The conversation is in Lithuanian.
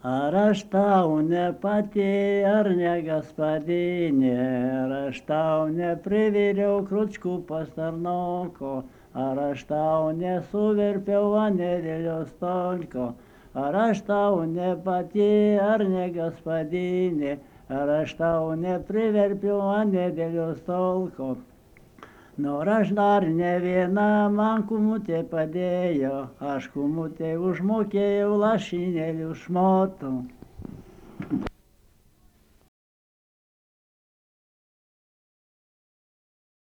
Ar aš tau ne pati, ar ne gaspadinė, ar aš tau nepriviriau kručkų pas tarnoko, ar aš tau nesuverpiau vandenėlio stolko, ar aš tau ne pati, ar ne gaspadinė, ar aš tau nepriverpiau vandenėlio stolko. Nor aš dar ne viena man kumutė padėjo, aš kumutė užmokėjau lašinėlių šmotų.